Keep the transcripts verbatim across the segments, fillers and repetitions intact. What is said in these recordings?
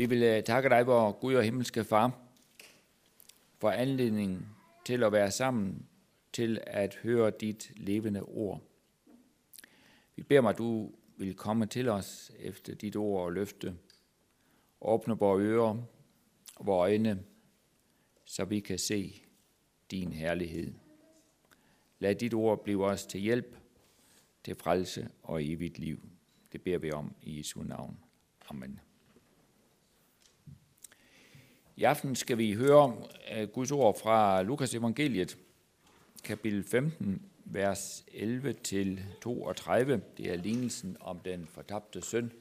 Vi vil takke dig, vor Gud og himmelske Far, for anledningen til at være sammen, til at høre dit levende ord. Vi beder mig, at du vil komme til os efter dit ord og løfte. Åbne vores ører og vores øjne, så vi kan se din herlighed. Lad dit ord blive os til hjælp, til frelse og evigt liv. Det beder vi om i Jesu navn. Amen. I aften skal vi høre Guds ord fra Lukas evangeliet, kapitel femten, vers elleve til toogtredive. Det er lignelsen om den fortabte søn.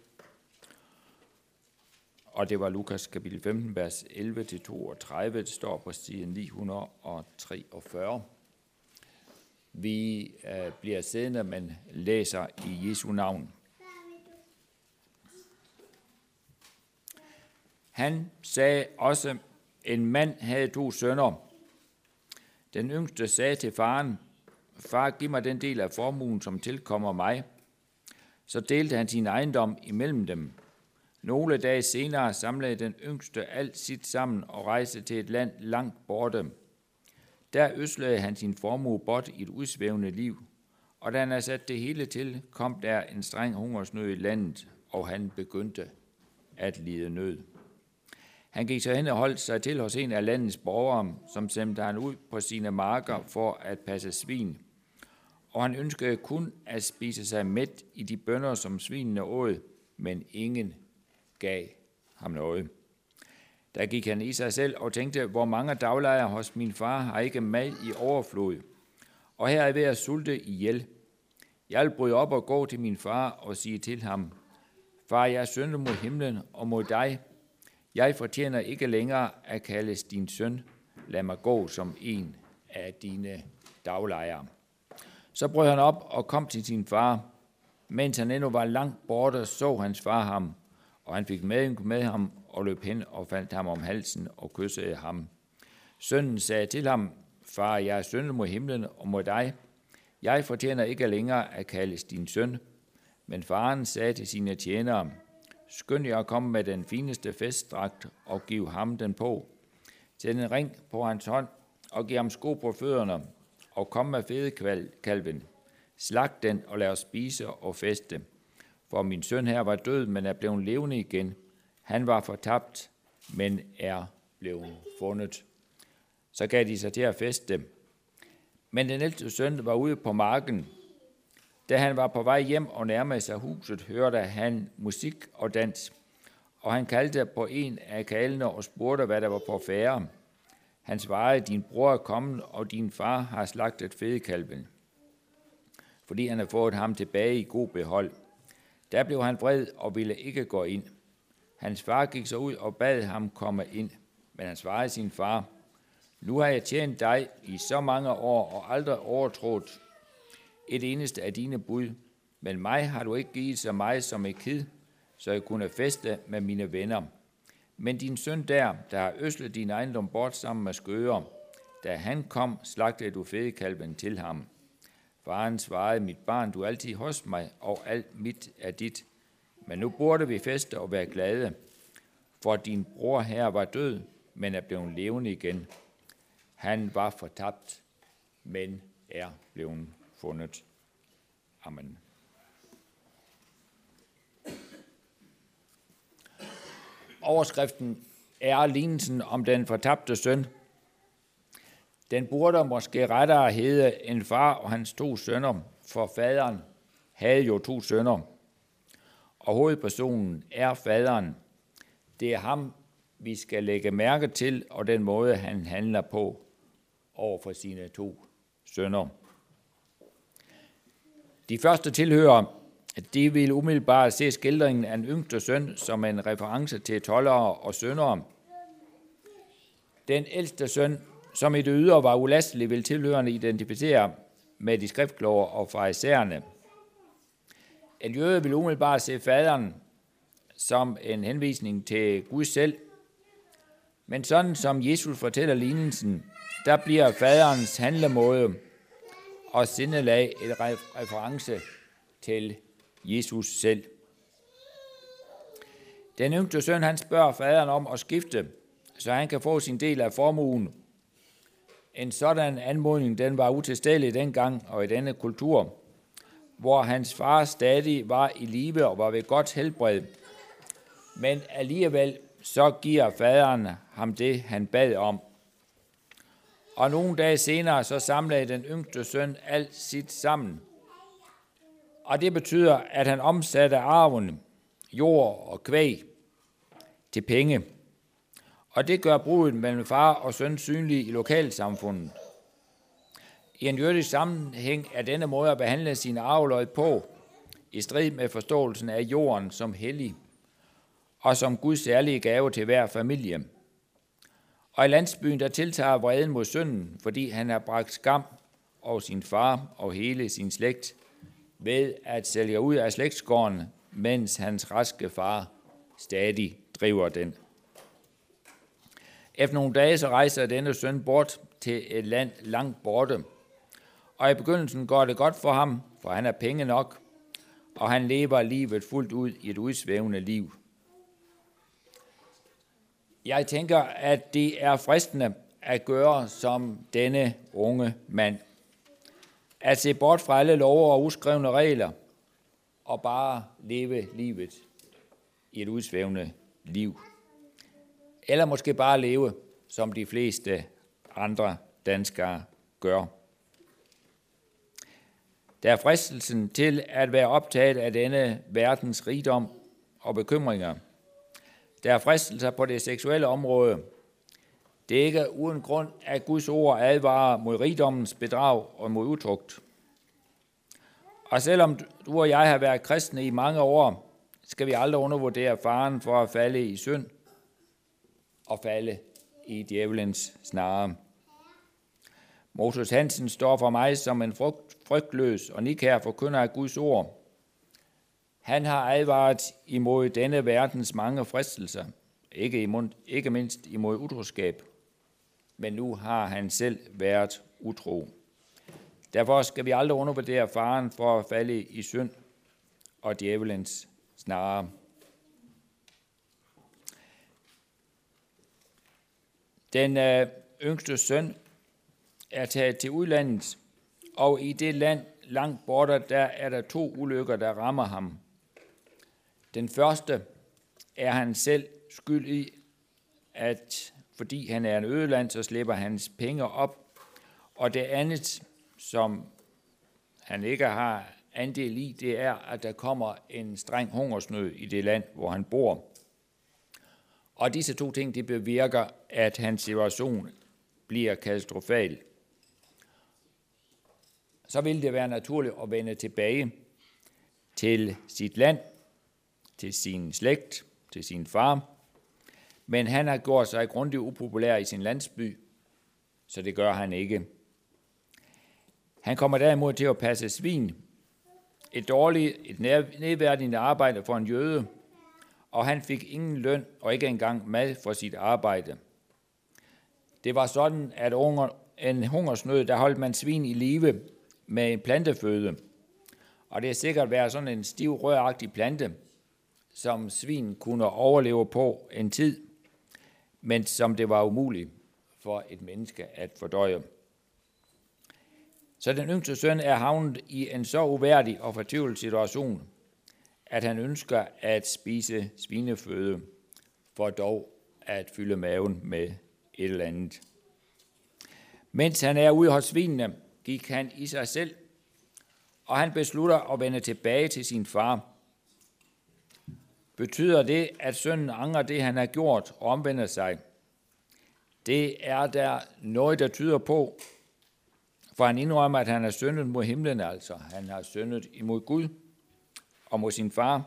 Og det var Lukas kapitel femten, vers elleve til toogtredive. Det står på side ni hundrede treogfyrre. Vi øh, bliver siddende, men læser i Jesu navn. Han sagde også, en mand havde to sønner. Den yngste sagde til faren, far, giv mig den del af formuen, som tilkommer mig. Så delte han sin ejendom imellem dem. Nogle dage senere samlede den yngste alt sit sammen og rejste til et land langt borte. Der øslede han sin formue bort i et udsvævende liv, og da han havde sat det hele til, kom der en streng hungersnød i landet, og han begyndte at lide nød. Han gik så hen og holdt sig til hos en af landets borgere, som sendte han ud på sine marker for at passe svin. Og han ønskede kun at spise sig mæt i de bønner, som svinene åd, men ingen gav ham noget. Der gik han i sig selv og tænkte, hvor mange daglejere hos min far har ikke mad i overflod, og her er jeg ved at sulte ihjel. Jeg vil bryde op og gå til min far og sige til ham, far, jeg er syndet mod himlen og mod dig. Jeg fortjener ikke længere at kaldes din søn. Lad mig gå som en af dine daglejere. Så brød han op og kom til sin far. Mens han endnu var langt borte, så hans far ham, og han fik medynk med ham og løb hen og faldt ham om halsen og kyssede ham. Sønnen sagde til ham, far, jeg er syndet mod himlen og mod dig. Jeg fortjener ikke længere at kaldes din søn. Men faren sagde til sine tjenere, skynd jer at komme med den fineste festdragt og giv ham den på. Sæt en ring på hans hånd og giv ham sko på fødderne og kom med fedekalven. Slag den og lad os spise og feste. For min søn her var død, men er blevet levende igen. Han var fortabt, men er blevet fundet. Så gav de sig til at feste. Men den ældste søn var ude på marken. Da han var på vej hjem og nærmede sig huset, hørte han musik og dans. Og han kaldte på en af karlene og spurgte, hvad der var på færde. Han svarede, din bror er kommet, og din far har slagtet fedekalven, fordi han havde fået ham tilbage i god behold. Der blev han vred og ville ikke gå ind. Hans far gik så ud og bad ham komme ind, men han svarede sin far, nu har jeg tjent dig i så mange år og aldrig overtrådt et eneste af dine bud, men mig har du ikke givet så meget som et kid, så jeg kunne feste med mine venner. Men din søn der, der har øslet din ejendom bort sammen med skøger, da han kom, slagtede du fedekalven til ham. Faren svarede, mit barn, du er altid hos mig, og alt mit er dit. Men nu burde vi feste og være glade, for din bror her var død, men er blevet levende igen. Han var fortabt, men er blevet fundet. Amen. Overskriften er lignelsen om den fortabte søn. Den burde måske rettere hedde en far og hans to sønner, for faderen havde jo to sønner. Og hovedpersonen er faderen. Det er ham, vi skal lægge mærke til, og den måde, han handler på over for sine to sønner. De første tilhører, de vil umiddelbart se skildringen af en yngste søn som en reference til toldere og syndere. Den ældste søn, som i det ydre var ulastelig, vil tilhørende identificere med de skriftkloge og farisæerne. En jøde vil umiddelbart se faderen som en henvisning til Gud selv. Men sådan som Jesus fortæller lignelsen, der bliver faderens handlemåde og sindelag et reference til Jesus selv. Den yngste søn, han spørger faderen om at skifte, så han kan få sin del af formuen. En sådan anmodning, den var utilstedelig dengang og i denne kultur, hvor hans far stadig var i live og var ved godt helbred. Men alligevel så giver faderen ham det, han bad om. Og nogle dage senere så samlede den yngste søn alt sit sammen. Og det betyder, at han omsatte arven, jord og kvæg til penge. Og det gør brudet mellem far og søn synlig i lokalsamfundet. I en jødisk sammenhæng er denne måde at behandle sin arvelod på, i strid med forståelsen af jorden som hellig, og som Guds særlige gave til hver familie. Og i landsbyen, der tiltager vreden mod sønnen, fordi han har bragt skam over sin far og hele sin slægt, ved at sælge ud af slægtsgården, mens hans raske far stadig driver den. Efter nogle dage så rejser denne søn bort til et land langt borte, og i begyndelsen går det godt for ham, for han har penge nok, og han lever livet fuldt ud i et udsvævende liv. Jeg tænker, at det er fristende at gøre som denne unge mand. At se bort fra alle love og uskrevne regler, og bare leve livet i et udsvævende liv. Eller måske bare leve, som de fleste andre danskere gør. Der er fristelsen til at være optaget af denne verdens rigdom og bekymringer. Der er fristelser på det seksuelle område. Det er ikke uden grund, at Guds ord advarer mod rigdommens bedrag og mod utugt. Og selvom du og jeg har været kristne i mange år, skal vi aldrig undervurdere faren for at falde i synd og falde i djævelens snare. Moses Hansen står for mig som en frygtløs og nikær forkynder af Guds ord. Han har advaret imod denne verdens mange fristelser, ikke, imod, ikke mindst imod utroskab, men nu har han selv været utro. Derfor skal vi aldrig undervurdere faren for at falde i synd og djævelens snare. Den øh, yngste søn er taget til udlandet, og i det land langt borte, der er der to ulykker, der rammer ham. Den første er han selv skyld i, at fordi han er en ødeland, så slipper hans penge op. Og det andet, som han ikke har andel i, det er, at der kommer en streng hungersnød i det land, hvor han bor. Og disse to ting, det bevirker, at hans situation bliver katastrofal. Så vil det være naturligt at vende tilbage til sit land, til sin slægt, til sin far. Men han har gjort sig grundigt upopulær i sin landsby, så det gør han ikke. Han kommer derimod til at passe svin. Et dårligt, et nedværdigende arbejde for en jøde, og han fik ingen løn og ikke engang mad for sit arbejde. Det var sådan, at under en hungersnød, der holdt man svin i live med en planteføde. Og det har sikkert været sådan en stiv, røragtig plante, som svin kunne overleve på en tid, men som det var umuligt for et menneske at fordøje. Så den yngste søn er havnet i en så uværdig og fortvivlet situation, at han ønsker at spise svineføde, for dog at fylde maven med et eller andet. Mens han er ude hos svinene, gik han i sig selv, og han beslutter at vende tilbage til sin far. Betyder det, at sønnen angrer det, han har gjort, og omvender sig? Det er der noget, der tyder på, for han indrømmer, at han har syndet mod himlen, altså. Han har syndet imod Gud og mod sin far.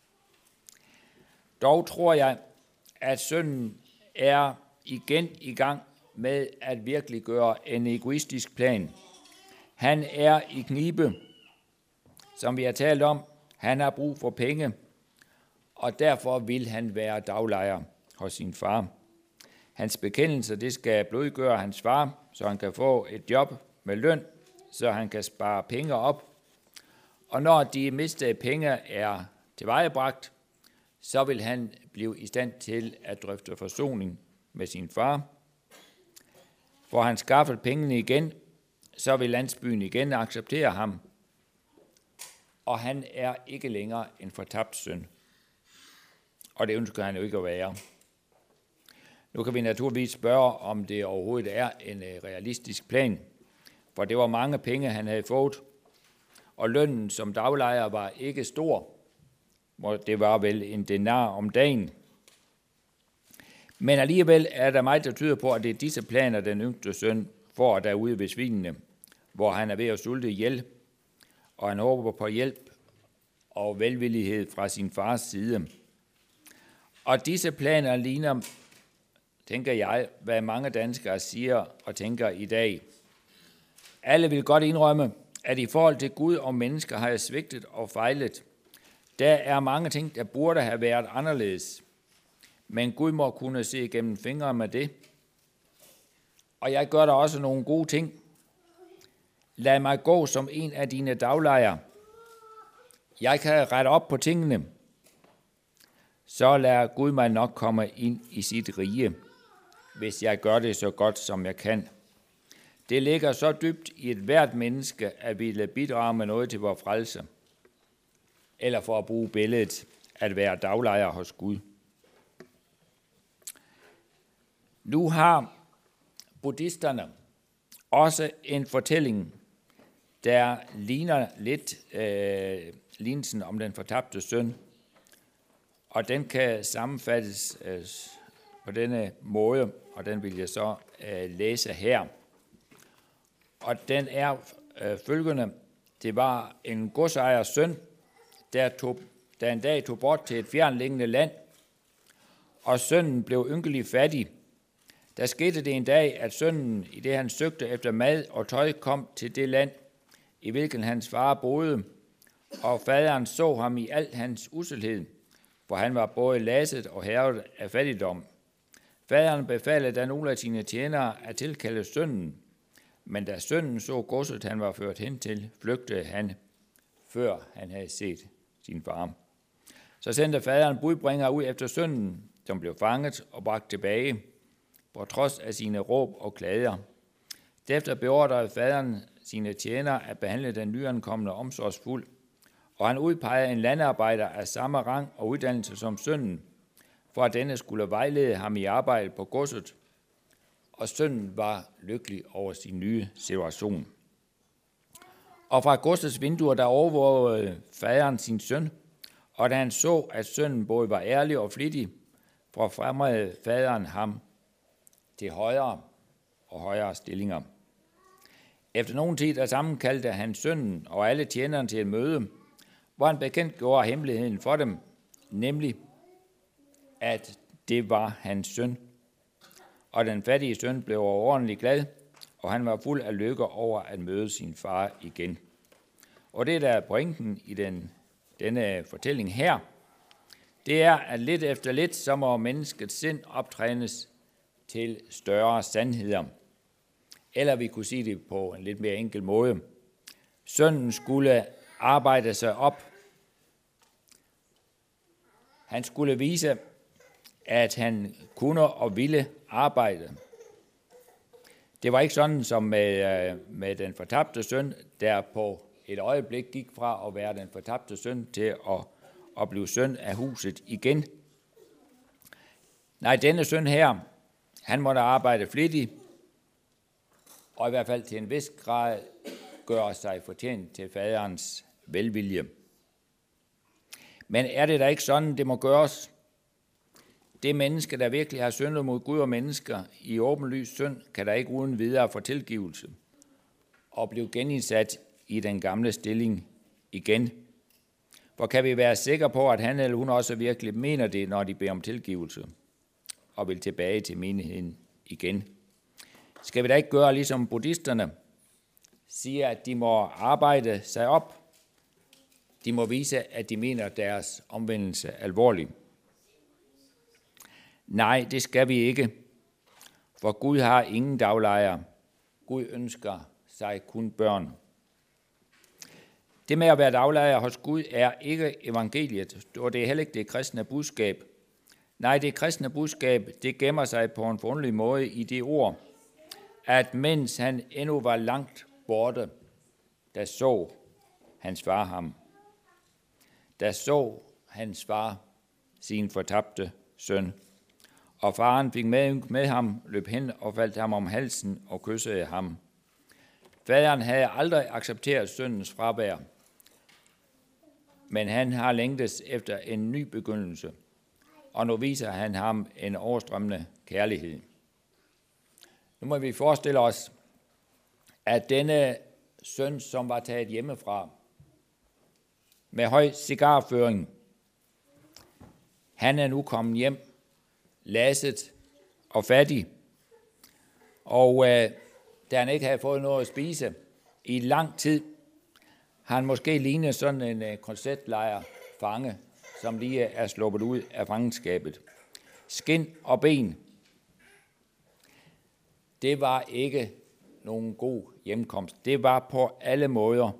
Dog tror jeg, at sønnen er igen i gang med at virkelig gøre en egoistisk plan. Han er i knibe, som vi har talt om. Han har brug for penge, og derfor vil han være daglejer hos sin far. Hans bekendelse, det skal blødgøre hans far, så han kan få et job med løn, så han kan spare penge op. Og når de mistede penge er tilvejebragt, så vil han blive i stand til at drøfte forsoning med sin far. Får han skaffet pengene igen, så vil landsbyen igen acceptere ham, og han er ikke længere en fortabt søn. Og det ønsker han jo ikke at være. Nu kan vi naturligvis spørge, om det overhovedet er en realistisk plan, for det var mange penge, han havde fået, og lønnen som daglejer var ikke stor. Det var vel en denar om dagen. Men alligevel er der meget, der tyder på, at det er disse planer, den yngste søn får derude ved svinene, hvor han er ved at sulte ihjel, og han håber på hjælp og velvillighed fra sin fars side. Og disse planer ligner, tænker jeg, hvad mange danskere siger og tænker i dag. Alle vil godt indrømme, at i forhold til Gud og mennesker har jeg svigtet og fejlet. Der er mange ting, der burde have været anderledes. Men Gud må kunne se gennem fingre med det. Og jeg gør der også nogle gode ting. Lad mig gå som en af dine daglejere. Jeg kan rette op på tingene. Så lader Gud mig nok komme ind i sit rige, hvis jeg gør det så godt, som jeg kan. Det ligger så dybt i et hvert menneske, at ville bidrage med noget til vores frelse. Eller for at bruge billedet, at være daglejer hos Gud. Nu har buddhisterne også en fortælling, der ligner lidt øh, lignelsen om den fortabte søn, og den kan sammenfattes øh, på denne måde, og den vil jeg så øh, læse her. Og den er øh, følgende: det var en godsejers søn, der, tog, der en dag tog bort til et fjernliggende land, og sønnen blev ynkelig fattig. Der skete det en dag, at sønnen, i det han søgte efter mad og tøj, kom til det land, i hvilken hans far boede, og faderen så ham i al hans uselhed, for han var både laset og hærget af fattigdom. Faderen befalede da nogle af sine tjenere at tilkalde sønnen, men da sønnen så godset, han var ført hen til, flygtede han, før han havde set sin far. Så sendte faderen budbringer ud efter sønnen, som blev fanget og bragt tilbage, på trods af sine råb og klager. Derefter beordrede faderen sine tjenere at behandle den nyankomne omsorgsfuld, og han udpegede en landarbejder af samme rang og uddannelse som sønnen, for at denne skulle vejlede ham i arbejde på godset, og sønnen var lykkelig over sin nye situation. Og fra godsets vinduer, der overvågede faderen sin søn, og da han så, at sønnen både var ærlig og flittig, forfremmede faderen ham til højere og højere stillinger. Efter nogen tid der sammenkaldte han sønnen og alle tjenerne til et møde, hvor han bekendtgjorde hemmeligheden for dem, nemlig at det var hans søn. Og den fattige søn blev overordentligt glad, og han var fuld af lykke over at møde sin far igen. Og det, der er pointen i den, denne fortælling her, det er, at lidt efter lidt, så må menneskets sind optrænes til større sandheder. Eller vi kunne sige det på en lidt mere enkel måde. Sønnen skulle arbejde sig op. Han skulle vise, at han kunne og ville arbejde. Det var ikke sådan som med, med den fortabte søn, der på et øjeblik gik fra at være den fortabte søn til at, at blive søn af huset igen. Nej, denne søn her, han måtte arbejde flittigt, og i hvert fald til en vis grad gøre sig fortjent til faderens velvilje. Men er det da ikke sådan, det må gøres? Det menneske, der virkelig har syndet mod Gud og mennesker i åbenlys synd, kan der ikke uden videre få tilgivelse og blive genindsat i den gamle stilling igen. For kan vi være sikre på, at han eller hun også virkelig mener det, når de beder om tilgivelse og vil tilbage til menigheden igen? Skal vi da ikke gøre ligesom buddhisterne siger, at de må arbejde sig op? De må vise, at de mener deres omvendelse alvorligt. Nej, det skal vi ikke, for Gud har ingen daglejer. Gud ønsker sig kun børn. Det med at være daglejer hos Gud er ikke evangeliet, og det er heller ikke det kristne budskab. Nej, det kristne budskab, det gemmer sig på en forunderlig måde i det ord, at mens han endnu var langt borte, der så hans far ham. Der så hans far sin fortabte søn. Og faren fik med, med ham, løb hen og faldt ham om halsen og kyssede ham. Faderen havde aldrig accepteret sønnens fravær, men han har længtes efter en ny begyndelse, og nu viser han ham en overstrømmende kærlighed. Nu må vi forestille os, at denne søn, som var taget hjemmefra med høj cigarføring, han er nu kommet hjem, lasset og fattig, og øh, da han ikke havde fået noget at spise i lang tid, har han måske lignet sådan en øh, korsetlejr fange, som lige er sluppet ud af fangenskabet. Skind og ben. Det var ikke nogen god hjemkomst. Det var på alle måder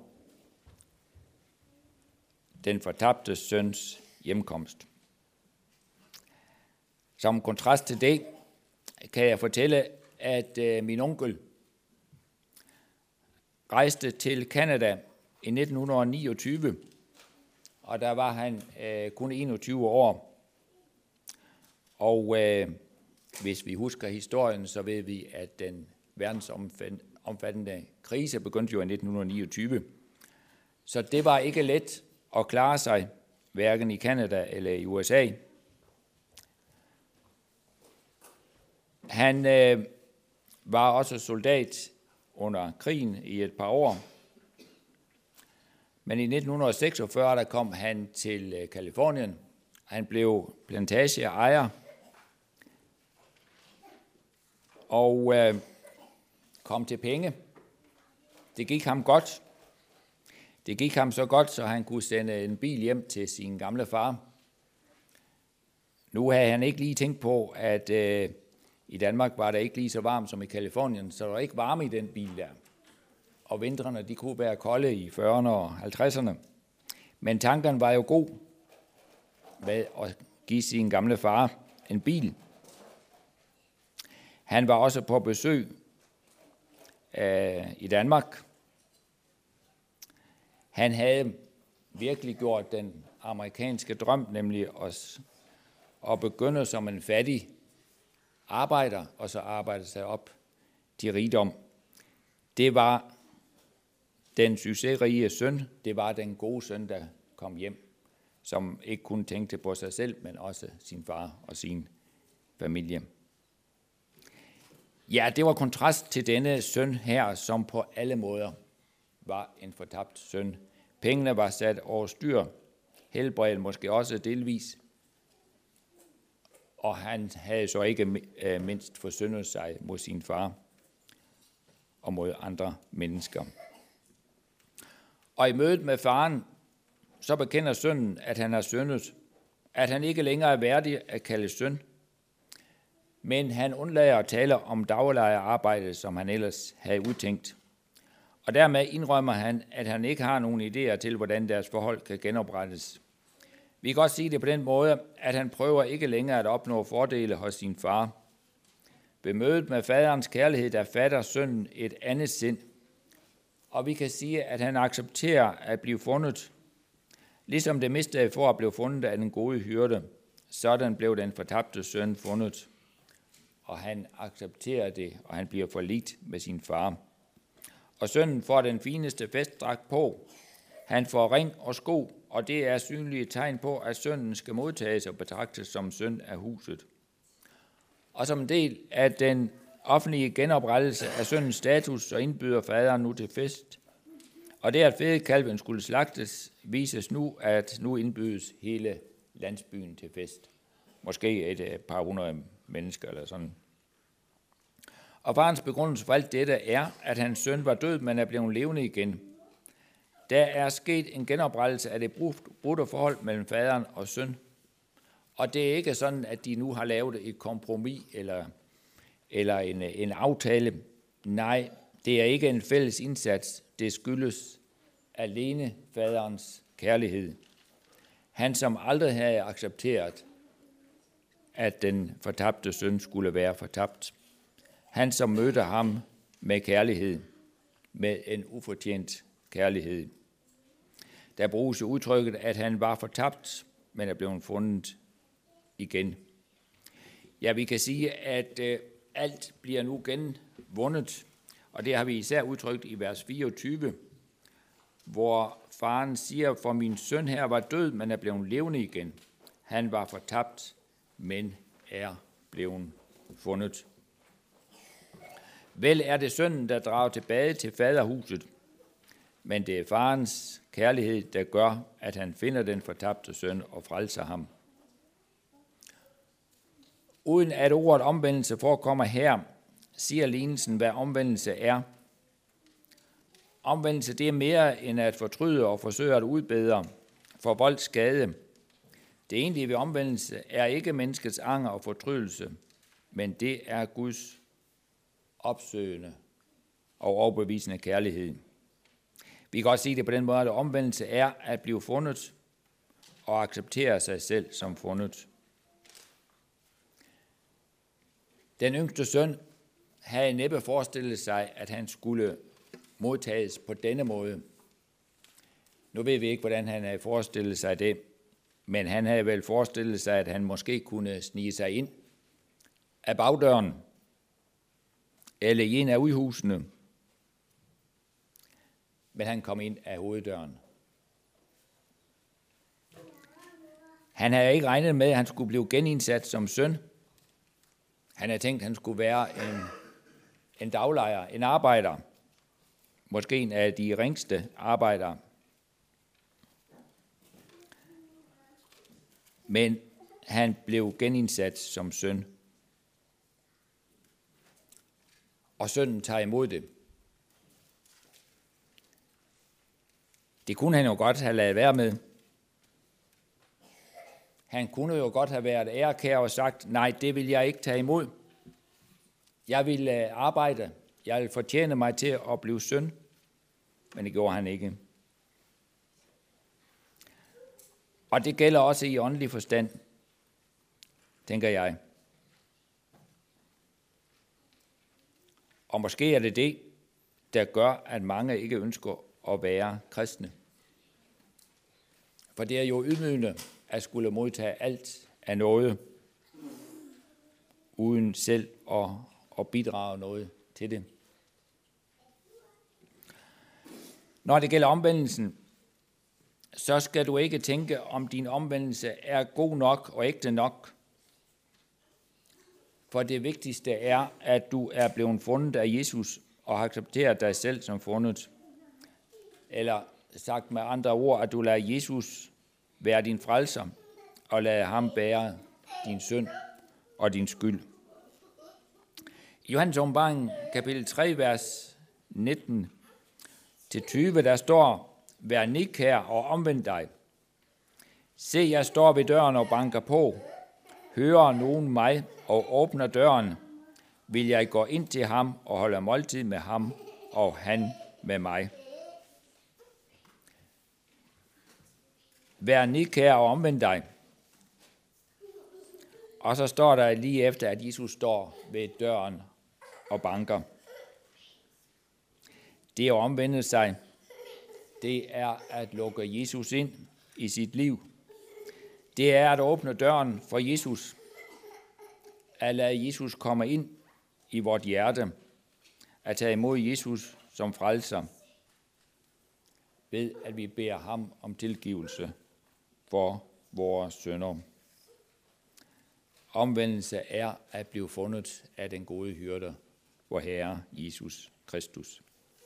den fortabte søns hjemkomst. Som kontrast til det, kan jeg fortælle, at øh, min onkel rejste til Canada i nitten niogtyve, og der var han øh, kun enogtyve år. Og øh, hvis vi husker historien, så ved vi, at den verdensomfattende krise begyndte jo i nitten niogtyve. Så det var ikke let at klare sig, hverken i Canada eller i U S A. Han øh, var også soldat under krigen i et par år. Men i nitten seksogfyrre der kom han til Californien. Han blev plantageejer og øh, kom til penge. Det gik ham godt. Det gik ham så godt, så han kunne sende en bil hjem til sin gamle far. Nu havde han ikke lige tænkt på, at øh, i Danmark var det ikke lige så varmt som i Californien, så der var ikke varme i den bil der. Og vintrene, de kunne være kolde i fyrrerne og halvtredserne. Men tanken var jo god med at give sin gamle far en bil. Han var også på besøg øh, i Danmark. Han havde virkelig gjort den amerikanske drøm, nemlig at, at begynde som en fattig arbejder, og så arbejde sig op til rigdom. Det var den succesrige søn, det var den gode søn, der kom hjem, som ikke kun tænkte på sig selv, men også sin far og sin familie. Ja, det var kontrast til denne søn her, som på alle måder var en fortabt søn. Pengene var sat over styr, helbredet måske også delvis, og han havde så ikke mindst forsyndet sig mod sin far og mod andre mennesker. Og i mødet med faren, så bekender sønnen, at han har syndet, at han ikke længere er værdig at kalde søn, men han undlader at tale om daglejerarbejde, som han ellers havde udtænkt. Og dermed indrømmer han, at han ikke har nogen idéer til, hvordan deres forhold kan genoprettes. Vi kan godt sige det på den måde, at han prøver ikke længere at opnå fordele hos sin far. Ved mødet med faderens kærlighed, der fatter sønnen et andet sind. Og vi kan sige, at han accepterer at blive fundet, ligesom det mistede for at blive fundet af den gode hyrde. Sådan blev den fortabte søn fundet. Og han accepterer det, og han bliver forligt med sin far. Og sønnen får den fineste festdragt på. Han får ring og sko, og det er synlige tegn på, at sønnen skal modtages og betragtes som søn af huset. Og som en del af den offentlige genoprettelse af sønnens status, så indbyder faderen nu til fest. Og det, at fedekalven skulle slagtes, vises nu, at nu indbydes hele landsbyen til fest. Måske et par hundrede mennesker eller sådan. Og farens begrundelse for alt dette er, at hans søn var død, men er blevet levende igen. Der er sket en genoprettelse af det brudte forhold mellem faderen og søn. Og det er ikke sådan, at de nu har lavet et kompromis eller, eller en, en aftale. Nej, det er ikke en fælles indsats. Det skyldes, alene faderens kærlighed. Han, som aldrig havde accepteret, at den fortabte søn skulle være fortabt. Han, som mødte ham med kærlighed, med en ufortjent kærlighed. Der bruges udtrykket, at han var fortabt, men er blevet fundet igen. Ja, vi kan sige, at øh, alt bliver nu genvundet, og det har vi især udtrykt i vers fireogtyve, hvor faren siger, for min søn her var død, men er blevet levende igen. Han var fortabt, men er blevet fundet. Vel er det sønnen, der drager tilbage til faderhuset, men det er farens kærlighed, der gør, at han finder den fortabte søn og frelser ham. Uden at ordet omvendelse forekommer her, siger lignelsen, hvad omvendelse er. Omvendelse, det er mere end at fortryde og forsøge at udbedre for volds skade. Det egentlige ved omvendelse er ikke menneskets anger og fortrydelse, men det er Guds opsøgende og overbevisende kærlighed. Vi kan også sige det på den måde, at omvendelse er at blive fundet og acceptere sig selv som fundet. Den yngste søn havde næppe forestillet sig, at han skulle modtages på denne måde. Nu ved vi ikke, hvordan han havde forestillet sig det, men han havde vel forestillet sig, at han måske kunne snige sig ind af bagdøren eller i en af udhusene. Men han kom ind af hoveddøren. Han havde ikke regnet med, at han skulle blive genindsat som søn. Han havde tænkt, at han skulle være en, en daglejer, en arbejder. Måske en af de ringste arbejdere. Men han blev genindsat som søn. Og sønnen tager imod det. Det kunne han jo godt have ladet være med. Han kunne jo godt have været ærekær og sagt, nej, det vil jeg ikke tage imod. Jeg vil arbejde. Jeg vil fortjene mig til at blive søn. Men det gjorde han ikke. Og det gælder også i åndelig forstand, tænker jeg. Og måske er det det, der gør, at mange ikke ønsker at være kristne. For det er jo ydmygende at skulle modtage alt af noget, uden selv at, at bidrage noget til det. Når det gælder omvendelsen, så skal du ikke tænke, om din omvendelse er god nok og ægte nok. For det vigtigste er, at du er blevet fundet af Jesus og har accepteret dig selv som fundet. Eller sagt med andre ord, at du lader Jesus være din frelser og lader ham bære din synd og din skyld. I Johannes åbenbaring kapitel tre, vers nitten til tyve, der står, vær nidkær og omvend dig. Se, jeg står ved døren og banker på. Hører nogen mig og åbner døren, vil jeg gå ind til ham og holde måltid med ham, og han med mig. Vær nidkær og omvend dig. Og så står der lige efter, at Jesus står ved døren og banker. Det er at omvende sig. Det er at lukke Jesus ind i sit liv. Det er at åbne døren for Jesus. At lade Jesus komme ind i vort hjerte. At tage imod Jesus som frelser. Ved at vi beder ham om tilgivelse for vores synder. Omvendelse er at blive fundet af den gode hyrde, vor Herre Jesus Kristus.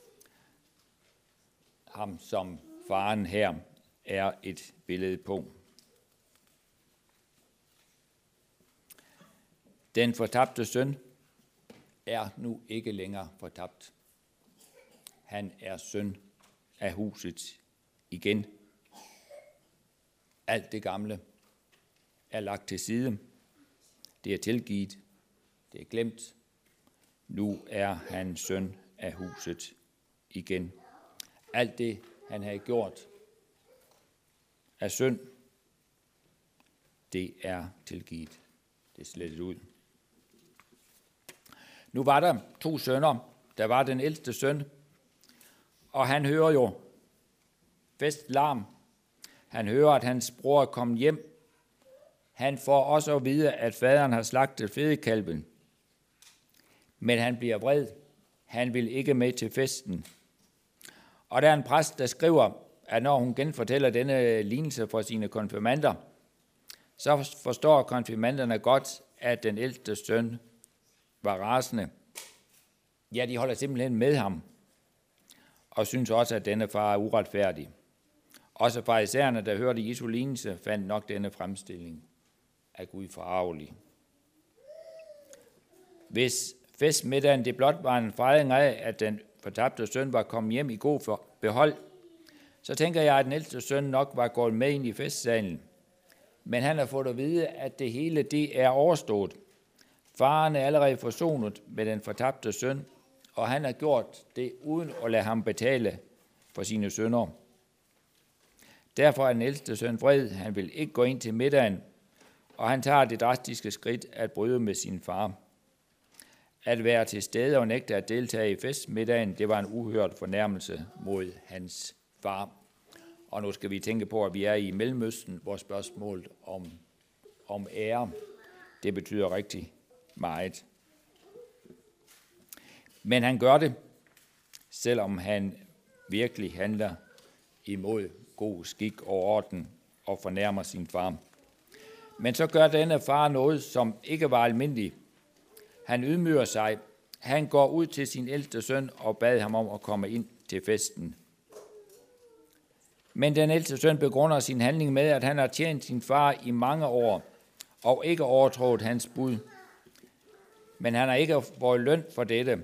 Ham som faren her er et billede på. Den fortabte søn er nu ikke længere fortabt. Han er søn af huset igen. Alt det gamle er lagt til side. Det er tilgivet. Det er glemt. Nu er han søn af huset igen. Alt det han havde gjort af synd, det er tilgivet. Det er slettet ud. Nu var der to sønner. Der var den ældste søn, og han hører jo festlarm. Han hører, at hans bror er kommet hjem. Han får også at vide, at faderen har slagtet fedekalven. Men han bliver vred. Han vil ikke med til festen. Og der er en præst, der skriver, at når hun genfortæller denne lignelse for sine konfirmander, så forstår konfirmanderne godt, at den ældste søn var rasende. Ja, de holder simpelthen med ham, og synes også, at denne far er uretfærdig. Også farisæerne, der hørte Jesu lignelse, fandt nok denne fremstilling af Gud forarvelig. Hvis festmiddagen det blot var en fejring af, at den fortabte søn var kommet hjem i god behold, så tænker jeg, at den ældste søn nok var gået med ind i festsalen. Men han har fået at vide, at det hele det er overstået. Faren er allerede forsonet med den fortabte søn, og han har gjort det uden at lade ham betale for sine synder. Derfor er den ældste søn vred. Han vil ikke gå ind til middagen, og han tager det drastiske skridt at bryde med sin far. At være til stede og nægte at deltage i festmiddagen, det var en uhørt fornærmelse mod hans far. Og nu skal vi tænke på, at vi er i Mellemøsten, hvor spørgsmålet om, om ære, det betyder rigtig meget. Men han gør det, selvom han virkelig handler imod god skik og orden og fornærmer sin far. Men så gør denne far noget, som ikke var almindeligt. Han ydmyger sig. Han går ud til sin ældste søn og bad ham om at komme ind til festen. Men den ældste søn begrunder sin handling med, at han har tjent sin far i mange år og ikke overtrådt hans bud. Men han har ikke fået løn for dette.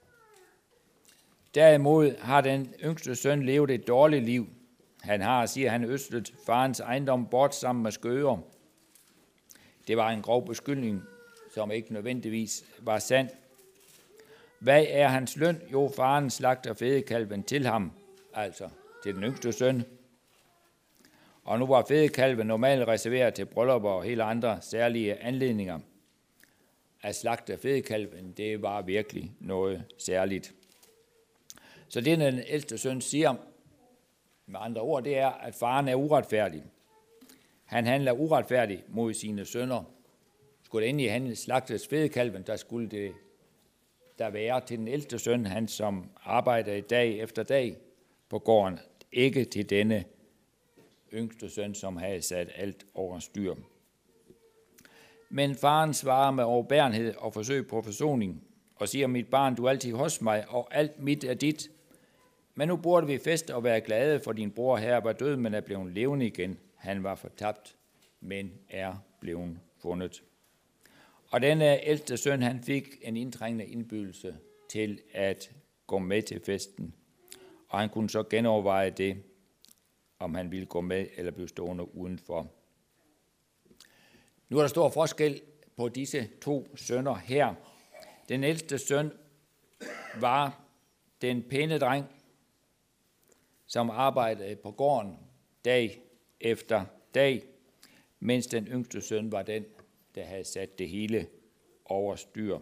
Derimod har den yngste søn levet et dårligt liv. Han har, siger han, østet farens ejendom bort sammen med skøger. Det var en grov beskyldning, som ikke nødvendigvis var sand. Hvad er hans løn? Jo, faren slagter fedekalven til ham, altså til den yngste søn. Og nu var fedekalven normalt reserveret til bryllupper og hele andre særlige anledninger. At slagte fedekalven, det var virkelig noget særligt. Så det, den ældste søn siger, med andre ord, det er, at faren er uretfærdig. Han handler uretfærdigt mod sine sønner. Skulle endelig handle slagtes fedekalven, der skulle det der være til den ældste søn, han som arbejder dag efter dag på gården, ikke til denne yngste søn, som havde sat alt over styr. Men faren svarer med overbærenhed og forsøg på forsoning og siger, mit barn, du er altid hos mig, og alt mit er dit. Men nu burde vi feste og være glade, for din bror her var død, men er blevet levende igen. Han var fortabt, men er blevet fundet. Og denne ældste søn, han fik en indtrængende indbydelse til at gå med til festen. Og han kunne så genoverveje det, om han ville gå med eller blive stående udenfor. Nu er der stor forskel på disse to sønner her. Den ældste søn var den pæne dreng, som arbejdede på gården dag efter dag, mens den yngste søn var den, der havde sat det hele over styr.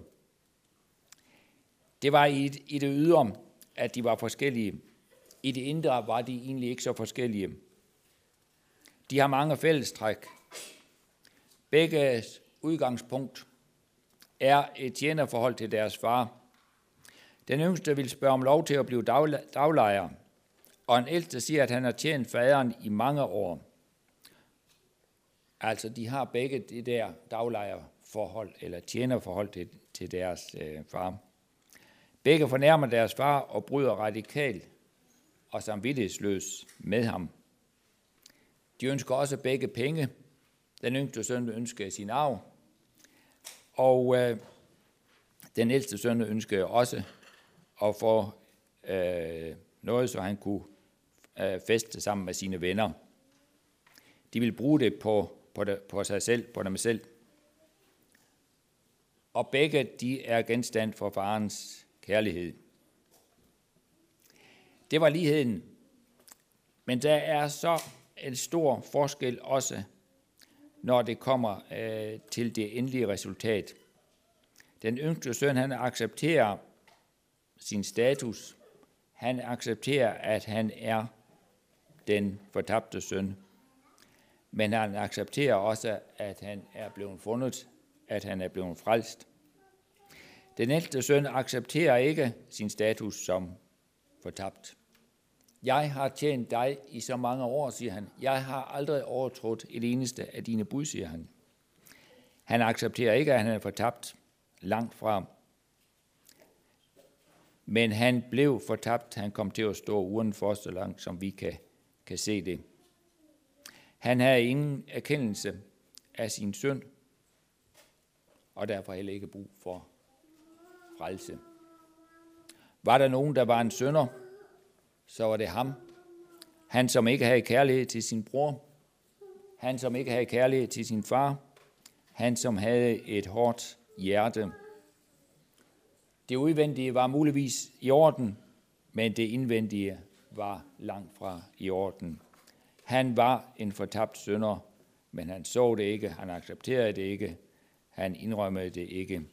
Det var i, i det ydre, at de var forskellige. I det indre var de egentlig ikke så forskellige. De har mange fællestræk. Begge udgangspunkt er et tjenerforhold til deres far. Den yngste vil spørge om lov til at blive daglejer, og en ældste siger, at han har tjent faderen i mange år. Altså, de har begge det der daglejerforhold, eller tjenerforhold til, til deres øh, far. Begge fornærmer deres far og bryder radikalt og samvittighedsløs med ham. De ønsker også begge penge. Den yngste søn ønsker sin arv, og øh, den ældste søn ønsker også at få øh, noget, så han kunne øh, feste sammen med sine venner. De vil bruge det på, på, det, på sig selv, på dem selv. Og begge de er genstand for farens kærlighed. Det var ligheden. Men der er så en stor forskel også, når det kommer øh, til det endelige resultat. Den yngste søn, han accepterer sin status. Han accepterer, at han er den fortabte søn. Men han accepterer også, at han er blevet fundet, at han er blevet frelst. Den ældste søn accepterer ikke sin status som fortabt. Jeg har tjent dig i så mange år, siger han. Jeg har aldrig overtrådt et eneste af dine bud, siger han. Han accepterer ikke, at han er fortabt, langt fra. Men han blev fortabt. Han kom til at stå udenfor, så langt som vi kan, kan se det. Han havde ingen erkendelse af sin synd, og derfor heller ikke brug for frelse. Var der nogen, der var en synder, så var det ham. Han, som ikke havde kærlighed til sin bror. Han, som ikke havde kærlighed til sin far. Han, som havde et hårdt hjerte. Det udvendige var muligvis i orden, men det indvendige var langt fra i orden. Han var en fortabt synder, men han så det ikke, han accepterede det ikke, han indrømmede det ikke.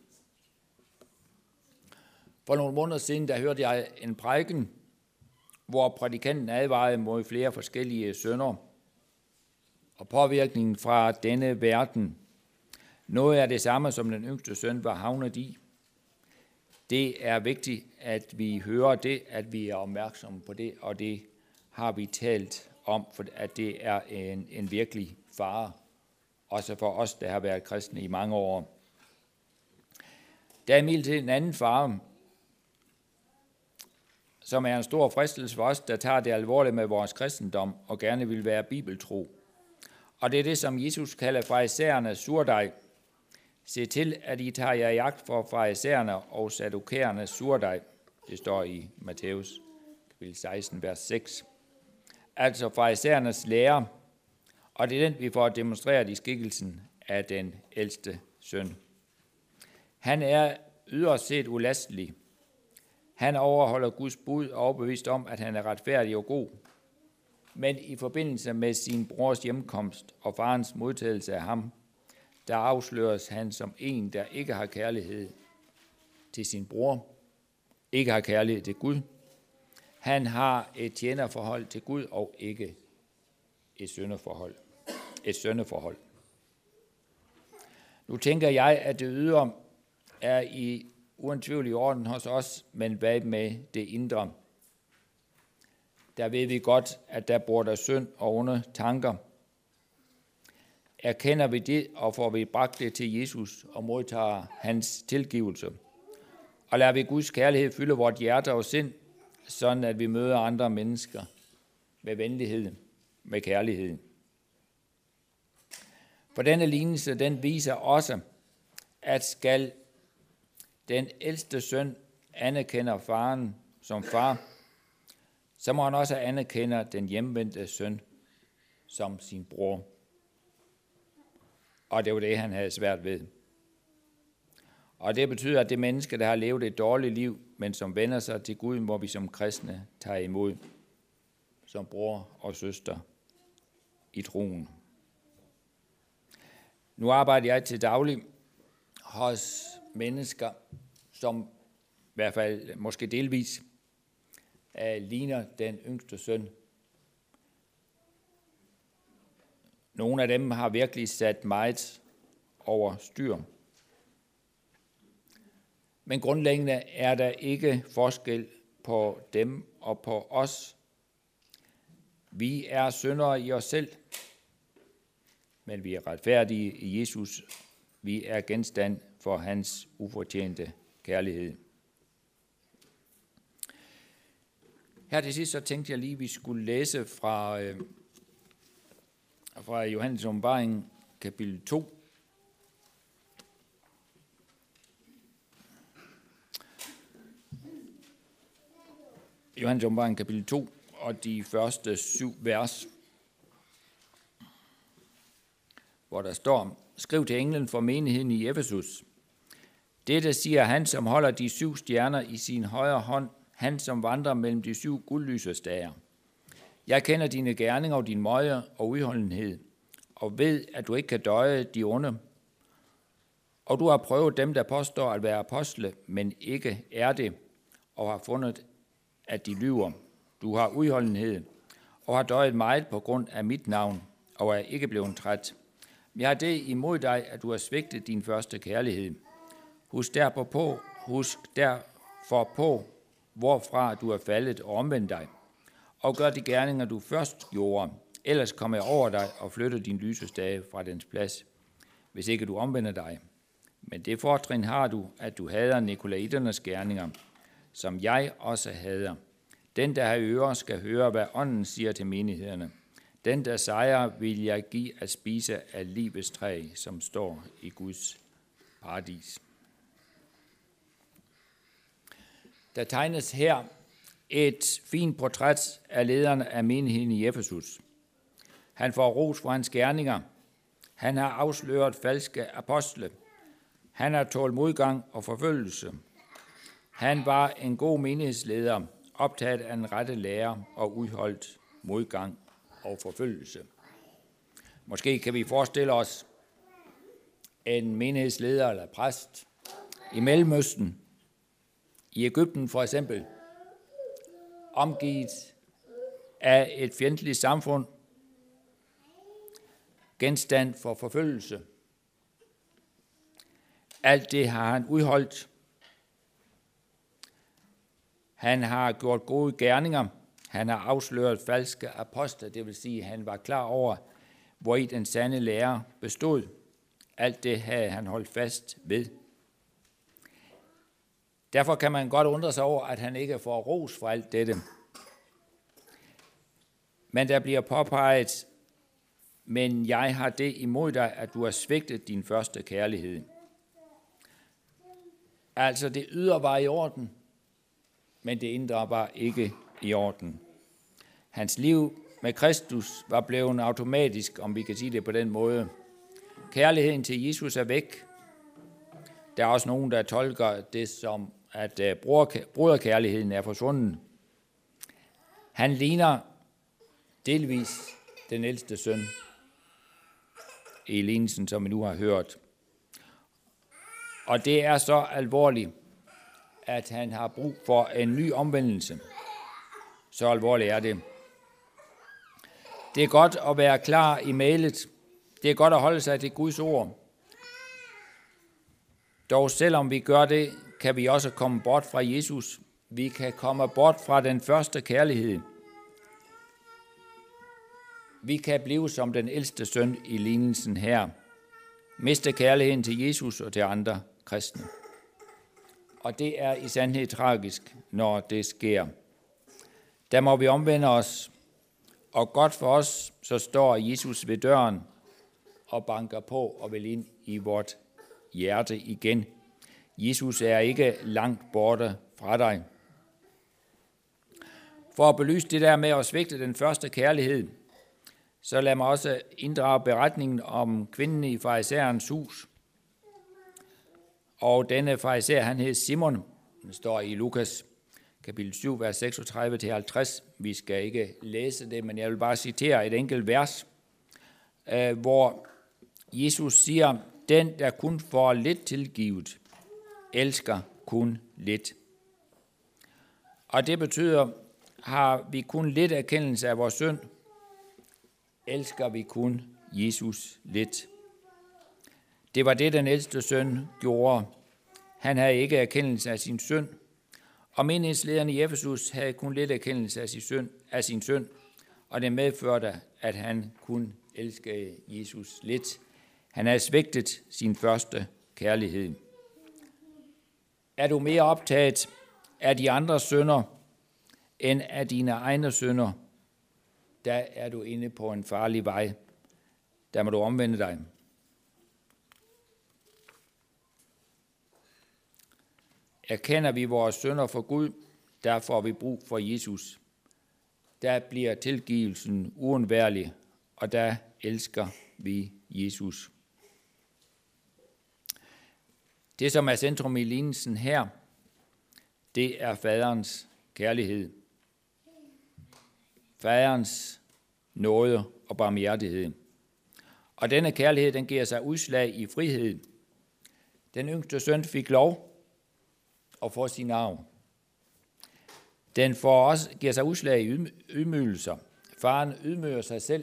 For nogle måneder siden, der hørte jeg en prædiken, hvor prædikanten advarede mod flere forskellige synder og påvirkningen fra denne verden. Noget er det samme, som den yngste søn var havnet i. Det er vigtigt, at vi hører det, at vi er opmærksomme på det, og det har vi talt om, for at det er en, en virkelig fare, også for os, der har været kristne i mange år. Der er imidlertid en anden fare, som er en stor fristelse for os, der tager det alvorligt med vores kristendom og gerne vil være bibeltro. Og det er det, som Jesus kalder farisæernes surdej. Se til, at I tager jer i agt for farisæerne og sadukæernes surdej. Det står i Matthæus kapitel seksten, vers seks. Altså farisæernes lære, og det er den, vi får demonstreret i skikkelsen af den ældste søn. Han er yderst set ulastelig. Han overholder Guds bud og er overbevist om, at han er retfærdig og god. Men i forbindelse med sin brors hjemkomst og farens modtagelse af ham, der afsløres han som en, der ikke har kærlighed til sin bror, ikke har kærlighed til Gud. Han har et tjenerforhold til Gud og ikke et syndeforhold. Et syndeforhold. Nu tænker jeg, at det ydre er i uantvivelig orden hos os, men hvad med det indre? Der ved vi godt, at der bor der synd og onde tanker. Erkender vi det, og får vi bragt det til Jesus og modtager hans tilgivelse. Og lader vi Guds kærlighed fylde vort hjerte og sind, sådan at vi møder andre mennesker med venlighed, med kærlighed. For denne lignelse, den viser også, at skal den ældste søn anerkender faren som far, så må han også anerkende den hjemvendte søn som sin bror. Og det var det, han havde svært ved. Og det betyder, at det menneske, der har levet et dårligt liv, men som vender sig til Gud, må vi som kristne tage imod som bror og søster i troen. Nu arbejder jeg til daglig hos mennesker, som i hvert fald måske delvis ligner den yngste søn. Nogle af dem har virkelig sat meget over styr. Men grundlæggende er der ikke forskel på dem og på os. Vi er syndere i os selv, men vi er retfærdige i Jesus. Vi er genstand for hans ufortjente kærlighed. Her til sidst så tænkte jeg lige, at vi skulle læse fra, øh, fra Johannes Åbenbaring, kapitel to. Johannes Åbenbaring, kapitel to, og de første syv vers, hvor der står: Skriv til englen for menigheden i Efesus. Dette siger han, som holder de syv stjerner i sin højre hånd, han som vandrer mellem de syv guldlysestager. Jeg kender dine gerninger og din møje og udholdenhed, og ved, at du ikke kan døje de onde. Og du har prøvet dem, der påstår at være apostle, men ikke er det, og har fundet, at de lyver. Du har udholdenhed, og har døjet meget på grund af mit navn, og er ikke blevet træt. Jeg har det imod dig, at du har svigtet din første kærlighed. Husk derfor på, husk derfor på, hvorfra du er faldet, og omvend dig. Og gør de gerninger, du først gjorde. Ellers kommer jeg over dig og flytter din lysestage fra dens plads, hvis ikke du omvender dig. Men det fortrin har du, at du hader nikolaiternes gerninger, som jeg også hader. Den, der har ører, skal høre, hvad ånden siger til menighederne. Den, der sejrer, vil jeg give at spise af livets træ, som står i Guds paradis. Der tegnes her et fint portræt af lederen af menigheden i Efesus. Han får ros for hans gerninger. Han har afsløret falske apostle. Han har tålt modgang og forfølgelse. Han var en god menighedsleder, optaget af en rette lære og udholdt modgang og forfølgelse. Måske kan vi forestille os en menighedsleder eller præst i Mellemøsten, i Egypten for eksempel, omgivet af et fjendtligt samfund, genstand for forfølgelse. Alt det har han udholdt. Han har gjort gode gerninger. Han har afsløret falske apostle, det vil sige, at han var klar over, hvori den sande lære bestod. Alt det havde han holdt fast ved. Derfor kan man godt undre sig over, at han ikke får ros for alt dette. Men der bliver påpeget, men jeg har det imod dig, at du har svigtet din første kærlighed. Altså det ydre var i orden, men det indre var ikke i orden. Hans liv med Kristus var blevet automatisk, om vi kan sige det på den måde. Kærligheden til Jesus er væk. Der er også nogen, der tolker det som, at broderkærligheden er forsvundet. Han ligner delvis den ældste søn i lignelsen, som vi nu har hørt. Og det er så alvorligt, at han har brug for en ny omvendelse. Så alvorligt er det. Det er godt at være klar i mailet. Det er godt at holde sig til Guds ord. Dog selvom vi gør det, kan vi også komme bort fra Jesus. Vi kan komme bort fra den første kærlighed. Vi kan blive som den ældste søn i lignelsen her. Miste kærligheden til Jesus og til andre kristne. Og det er i sandhed tragisk, når det sker. Der må vi omvende os, og godt for os, så står Jesus ved døren og banker på og vil ind i vort hjerte igen. Jesus er ikke langt borte fra dig. For at belyse det der med at svigte den første kærlighed, så lad mig også inddrage beretningen om kvinden i farisæerens hus. Og denne farisæer, han hed Simon, den står i Lukas kapitel syv, vers seksogtredive til halvtreds. Vi skal ikke læse det, men jeg vil bare citere et enkelt vers, hvor Jesus siger, den, der kun får lidt tilgivet, elsker kun lidt. Og det betyder, har vi kun lidt erkendelse af vores synd, elsker vi kun Jesus lidt. Det var det, den ældste søn gjorde. Han havde ikke erkendelse af sin synd, og menighedslederen i Efesus havde kun lidt erkendelse af sin synd, af sin synd, og det medførte, at han kun elskede Jesus lidt. Han havde svigtet sin første kærlighed. Er du mere optaget af de andres synder, end af dine egne synder, der er du inde på en farlig vej. Der må du omvende dig. Erkender vi vores synder for Gud, der får vi brug for Jesus. Der bliver tilgivelsen uundværlig, og der elsker vi Jesus. Det, som er centrum i lignelsen her, det er faderens kærlighed. faderens nåde og barmhjertighed. Og denne kærlighed, den giver sig udslag i frihed. Den yngste søn fik lov at få sin arv. Den får også, giver sig udslag i ydmygelser. Faren ydmyger sig selv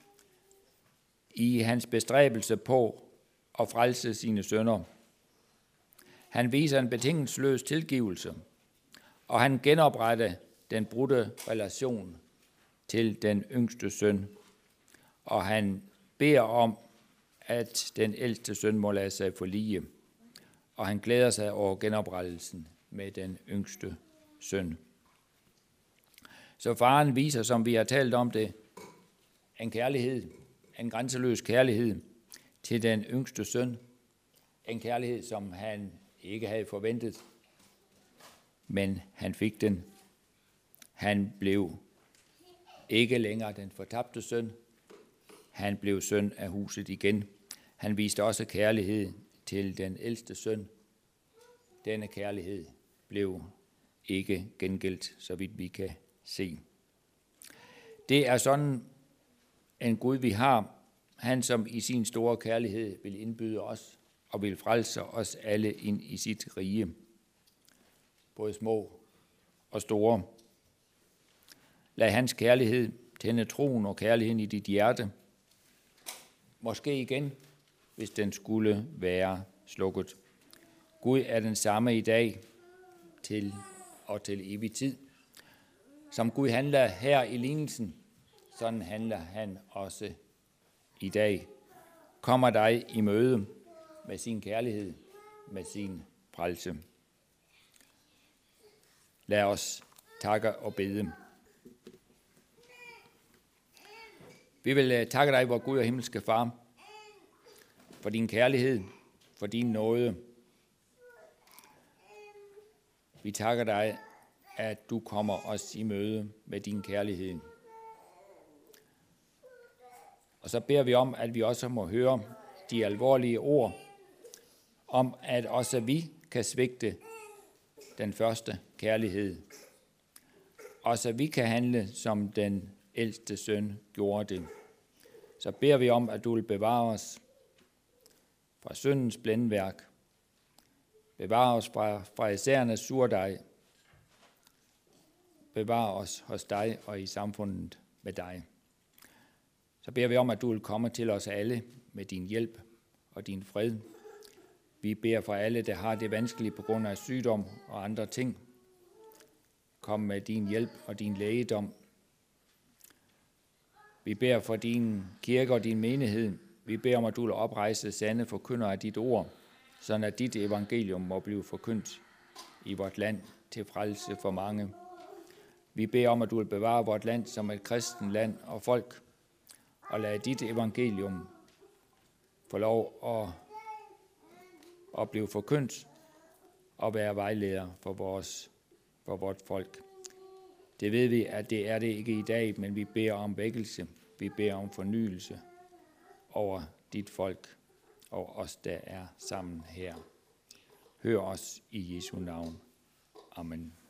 i hans bestræbelse på at frelse sine sønner. Han viser en betingelsesløs tilgivelse, og han genopretter den brudte relation til den yngste søn. Og han beder om, at den ældste søn må lade sig forlige, og han glæder sig over genoprettelsen med den yngste søn. Så faren viser, som vi har talt om det, en kærlighed, en grænseløs kærlighed til den yngste søn. En kærlighed, som han ikke havde forventet, men han fik den. Han blev ikke længere den fortabte søn. Han blev søn af huset igen. Han viste også kærlighed til den ældste søn. Denne kærlighed blev ikke gengældt, så vidt vi kan se. Det er sådan en Gud, vi har. Han, som i sin store kærlighed vil indbyde os og vil frelse os alle ind i sit rige. Både små og store. Lad hans kærlighed tænde troen og kærligheden i dit hjerte. Måske igen, hvis den skulle være slukket. Gud er den samme i dag til og til evig tid. Som Gud handler her i lignelsen, sådan handler han også i dag. Kommer dig i møde med sin kærlighed, med sin frelse. Lad os takke og bede. Vi vil takke dig, vor Gud og himmelske Far, for din kærlighed, for din nåde. Vi takker dig, at du kommer os i møde med din kærlighed. Og så beder vi om, at vi også må høre de alvorlige ord om, at også vi kan svigte den første kærlighed. Også vi kan handle, som den ældste søn gjorde det. Så beder vi om, at du vil bevare os fra syndens blændværk. Bevare os fra, fra isærnes surdej. Bevare os hos dig og i samfundet med dig. Så beder vi om, at du vil komme til os alle med din hjælp og din fred. Vi beder for alle, der har det vanskeligt på grund af sygdom og andre ting. Kom med din hjælp og din lægedom. Vi beder for din kirke og din menighed. Vi beder om, at du vil oprejse sande forkyndere af dit ord, sådan at dit evangelium må blive forkyndt i vort land til frelse for mange. Vi beder om, at du vil bevare vort land som et kristent land og folk, og lad dit evangelium få lov at, at blive forkyndt og være vejleder for, vores, for vort folk. Det ved vi, at det er det ikke i dag, men vi beder om vækkelse, vi beder om fornyelse over dit folk og os, der er sammen her. Hør os i Jesu navn. Amen.